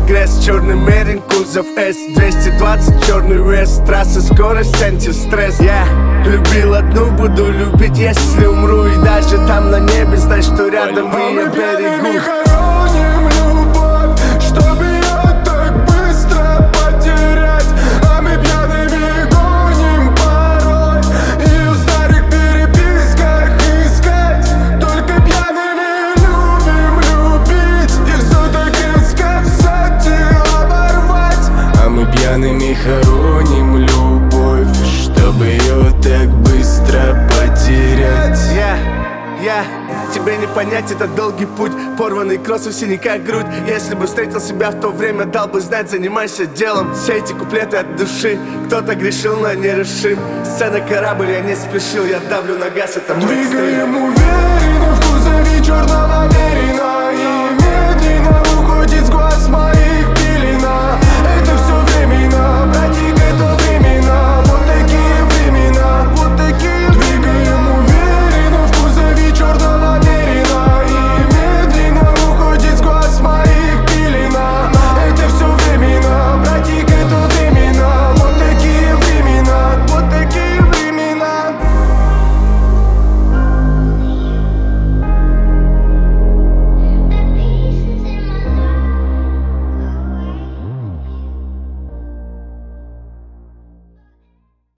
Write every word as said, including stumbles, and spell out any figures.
регресс. Черный мерин, кузов эс двести двадцать, черный вес. Трасса, скорость, антистресс. Я любил одну, буду любить, если умру. И даже там на небе, знай, что рядом и я берегу. Хороним любовь, чтобы ее так быстро потерять. А мы пьяными гоним порой и в старых переписках искать. Только пьяными любим любить и все-таки сказать и оборвать. А мы пьяными хороним любовь, чтобы ее так быстро потерять. Я, я, тебе не понять, это долгий путь. Порванный кросс, в синяках грудь. Если бы встретил себя в то время, дал бы знать, занимайся делом. Все эти куплеты от души. Кто-то грешил, но не решим. Сцена корабль, я не спешил, я давлю на газ, это мой стиль. Двигаем уверенно в кузове черного мерина, и медленно уходит с глаз моих.